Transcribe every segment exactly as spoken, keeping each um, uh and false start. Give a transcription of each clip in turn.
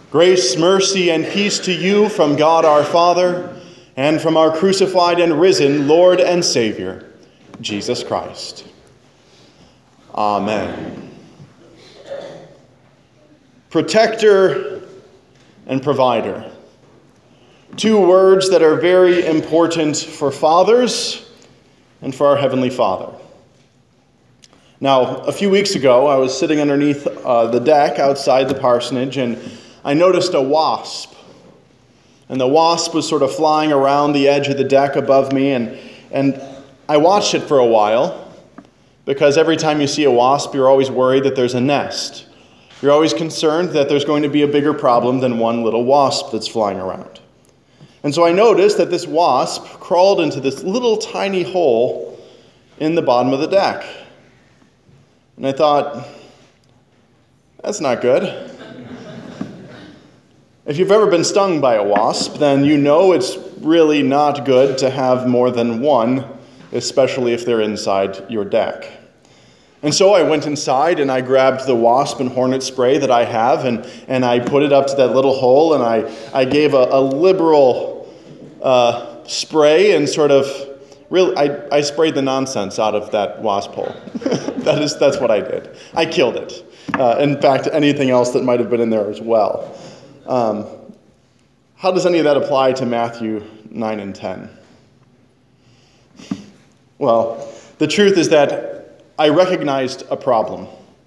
Grace, mercy, and peace to you from God our Father, and from our crucified and risen Lord and Savior, Jesus Christ. Amen. Protector and provider. Two words that are very important for fathers and for our Heavenly Father. Now, a few weeks ago, I was sitting underneath uh, the deck outside the parsonage, and I noticed a wasp. And the wasp was sort of flying around the edge of the deck above me, and, and I watched it for a while, because every time you see a wasp, you're always worried that there's a nest. You're always concerned that there's going to be a bigger problem than one little wasp that's flying around. And so I noticed that this wasp crawled into this little tiny hole in the bottom of the deck. And I thought, that's not good. If you've ever been stung by a wasp, then you know it's really not good to have more than one, especially if they're inside your deck. And so I went inside and I grabbed the wasp and hornet spray that I have, and, and I put it up to that little hole, and I, I gave a, a liberal uh, spray and sort of, really, I, I sprayed the nonsense out of that wasp hole. that is, that's what I did. I killed it. Uh, in fact, anything else that might have been in there as well. Um, how does any of that apply to Matthew nine and ten? Well, the truth is that I recognized a problem.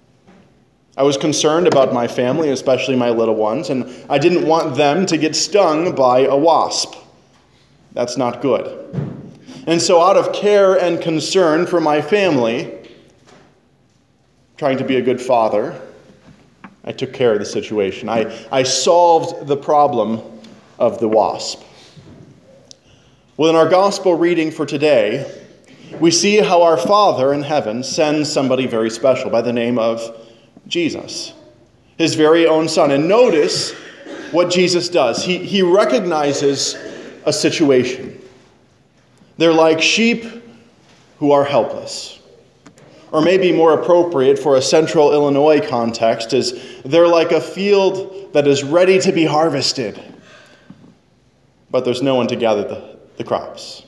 I was concerned about my family, especially my little ones, and I didn't want them to get stung by a wasp. That's not good. And so out of care and concern for my family, trying to be a good father, I took care of the situation. I, I solved the problem of the wasp. Well, in our gospel reading for today, we see how our Father in heaven sends somebody very special by the name of Jesus, his very own Son. And notice what Jesus does. He, he recognizes a situation. They're like sheep who are helpless. Or maybe more appropriate for a central Illinois context is they're like a field that is ready to be harvested, but there's no one to gather the, the crops.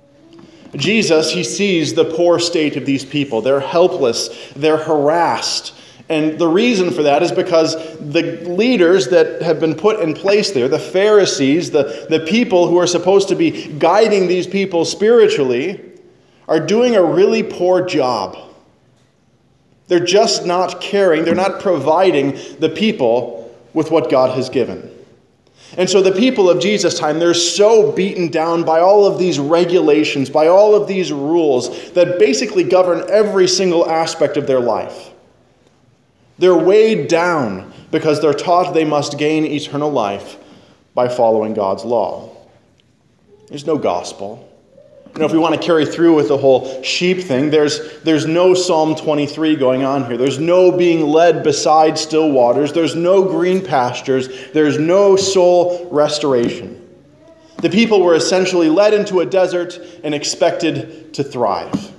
Jesus, he sees the poor state of these people. They're helpless, they're harassed, and the reason for that is because the leaders that have been put in place there, the Pharisees, the, the people who are supposed to be guiding these people spiritually, are doing a really poor job. They're just not caring. They're not providing the people with what God has given. And so the people of Jesus' time, they're so beaten down by all of these regulations, by all of these rules that basically govern every single aspect of their life. They're weighed down because they're taught they must gain eternal life by following God's law. There's no gospel. You know, if we want to carry through with the whole sheep thing, there's, there's no Psalm twenty-three going on here. There's no being led beside still waters. There's no green pastures. There's no soul restoration. The people were essentially led into a desert and expected to thrive.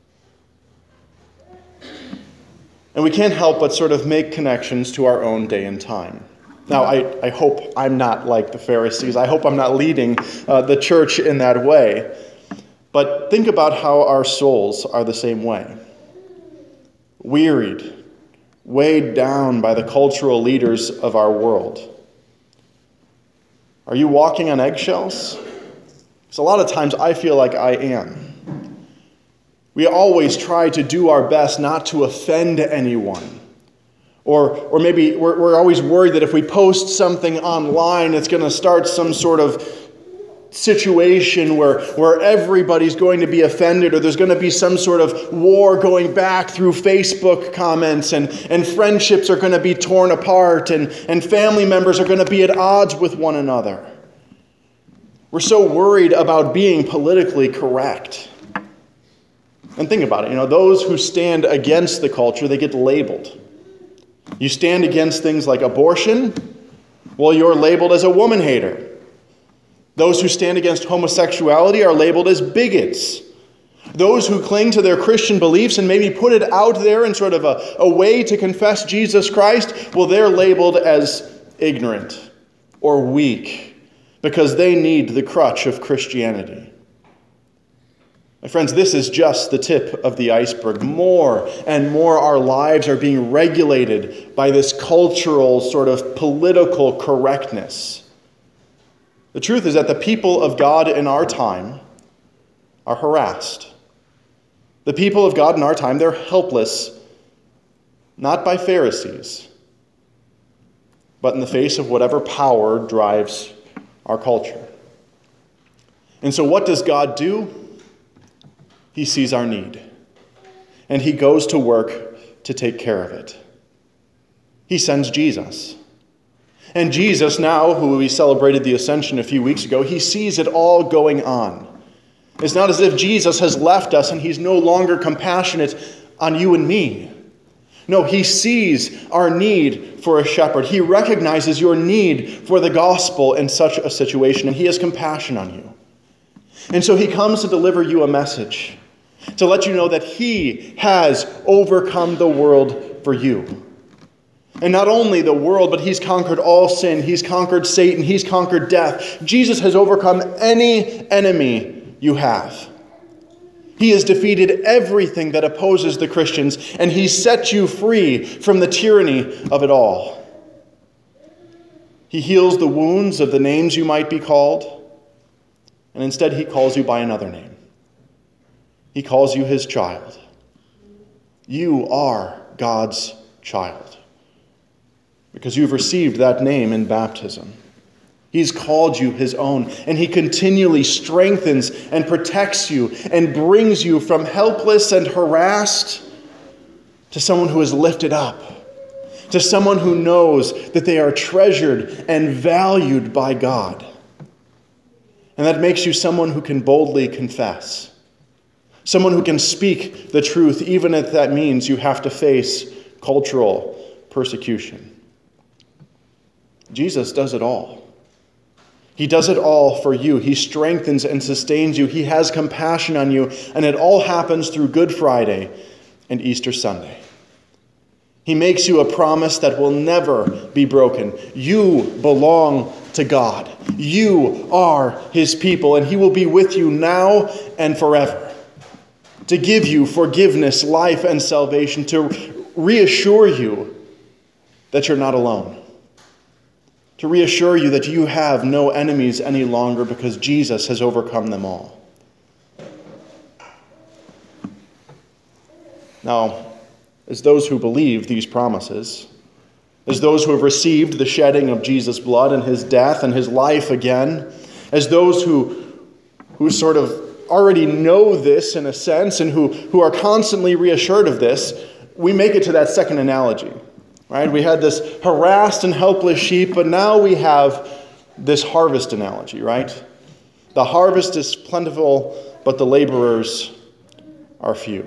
And we can't help but sort of make connections to our own day and time. Now, I, I hope I'm not like the Pharisees. I hope I'm not leading uh, the church in that way. But think about how our souls are the same way. Wearied, weighed down by the cultural leaders of our world. Are you walking on eggshells? Because a lot of times I feel like I am. We always try to do our best not to offend anyone. Or, or maybe we're, we're always worried that if we post something online, it's going to start some sort of situation where, where everybody's going to be offended, or there's going to be some sort of war going back through Facebook comments, and, and friendships are going to be torn apart, and, and family members are going to be at odds with one another. We're so worried about being politically correct. And think about it, you know, those who stand against the culture, they get labeled. You stand against things like abortion, well, you're labeled as a woman hater. Those who stand against homosexuality are labeled as bigots. Those who cling to their Christian beliefs and maybe put it out there in sort of a, a way to confess Jesus Christ, well, they're labeled as ignorant or weak because they need the crutch of Christianity. My friends, this is just the tip of the iceberg. More and more our lives are being regulated by this cultural sort of political correctness. The truth is that the people of God in our time are harassed. The people of God in our time, they're helpless, not by Pharisees, but in the face of whatever power drives our culture. And so what does God do? He sees our need, and he goes to work to take care of it. He sends Jesus. And Jesus now, who we celebrated the Ascension a few weeks ago, he sees it all going on. It's not as if Jesus has left us and he's no longer compassionate on you and me. No, he sees our need for a shepherd. He recognizes your need for the gospel in such a situation, and he has compassion on you. And so he comes to deliver you a message, to let you know that he has overcome the world for you. And not only the world, but he's conquered all sin. He's conquered Satan. He's conquered death. Jesus has overcome any enemy you have. He has defeated everything that opposes the Christians, and he set you free from the tyranny of it all. He heals the wounds of the names you might be called, and instead he calls you by another name. He calls you his child. You are God's child, because you've received that name in baptism. He's called you his own, and he continually strengthens and protects you and brings you from helpless and harassed to someone who is lifted up, to someone who knows that they are treasured and valued by God. And that makes you someone who can boldly confess, someone who can speak the truth, even if that means you have to face cultural persecution. Jesus does it all. He does it all for you. He strengthens and sustains you. He has compassion on you. And it all happens through Good Friday and Easter Sunday. He makes you a promise that will never be broken. You belong to God. You are his people, and he will be with you now and forever, to give you forgiveness, life, and salvation, to reassure you that you're not alone, to reassure you that you have no enemies any longer because Jesus has overcome them all. Now, as those who believe these promises, as those who have received the shedding of Jesus' blood and his death and his life again, as those who, who sort of already know this in a sense and who, who are constantly reassured of this, we make it to that second analogy. Right? We had this harassed and helpless sheep, but now we have this harvest analogy, right? The harvest is plentiful, but the laborers are few.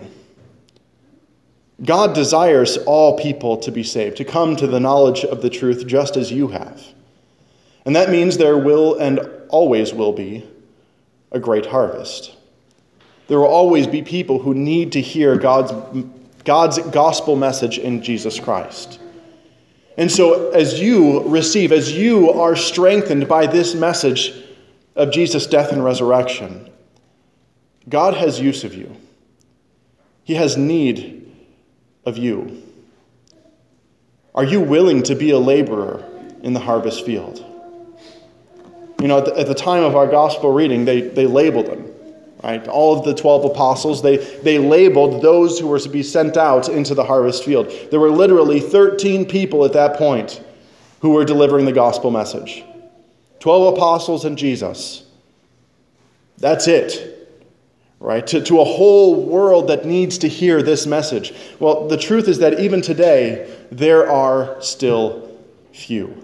God desires all people to be saved, to come to the knowledge of the truth just as you have. And that means there will and always will be a great harvest. There will always be people who need to hear God's, God's gospel message in Jesus Christ. And so as you receive, as you are strengthened by this message of Jesus' death and resurrection, God has use of you. He has need of you. Are you willing to be a laborer in the harvest field? You know, at the, at the time of our gospel reading, they, they labeled them. Right? All of the twelve apostles, they, they labeled those who were to be sent out into the harvest field. There were literally thirteen people at that point who were delivering the gospel message. twelve apostles and Jesus. That's it. Right? To, to a whole world that needs to hear this message. Well, the truth is that even today, there are still few.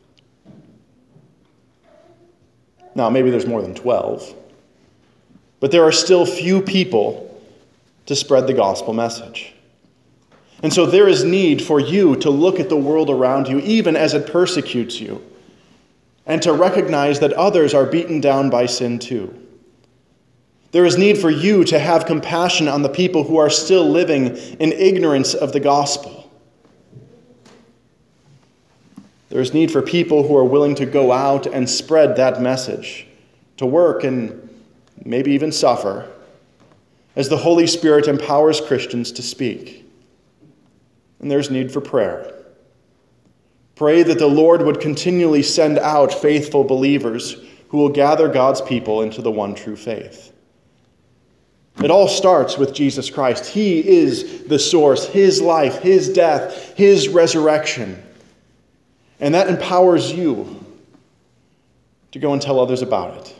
Now, maybe there's more than twelve. But there are still few people to spread the gospel message. And so there is need for you to look at the world around you, even as it persecutes you, and to recognize that others are beaten down by sin too. There is need for you to have compassion on the people who are still living in ignorance of the gospel. There is need for people who are willing to go out and spread that message, to work and maybe even suffer, as the Holy Spirit empowers Christians to speak. And there's need for prayer. Pray that the Lord would continually send out faithful believers who will gather God's people into the one true faith. It all starts with Jesus Christ. He is the source, his life, his death, his resurrection. And that empowers you to go and tell others about it.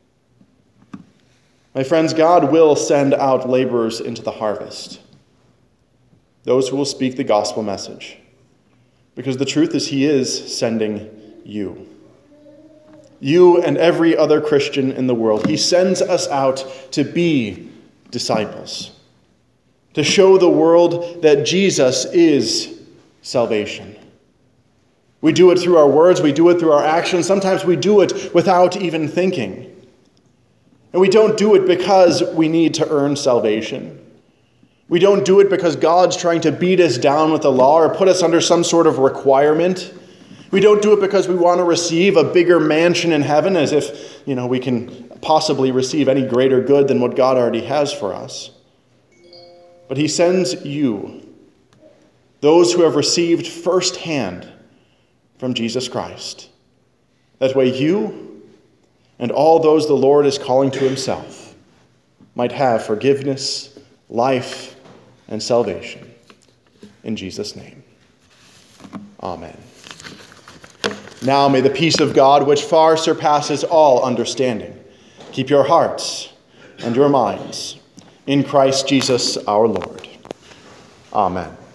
My friends, God will send out laborers into the harvest, those who will speak the gospel message, because the truth is he is sending you. You and every other Christian in the world. He sends us out to be disciples, to show the world that Jesus is salvation. We do it through our words, we do it through our actions. Sometimes we do it without even thinking. And we don't do it because we need to earn salvation. We don't do it because God's trying to beat us down with the law or put us under some sort of requirement. We don't do it because we want to receive a bigger mansion in heaven, as if, you know, we can possibly receive any greater good than what God already has for us. But he sends you, those who have received firsthand from Jesus Christ. That way you and all those the Lord is calling to himself might have forgiveness, life, and salvation. In Jesus' name, amen. Now may the peace of God, which far surpasses all understanding, keep your hearts and your minds in Christ Jesus our Lord. Amen.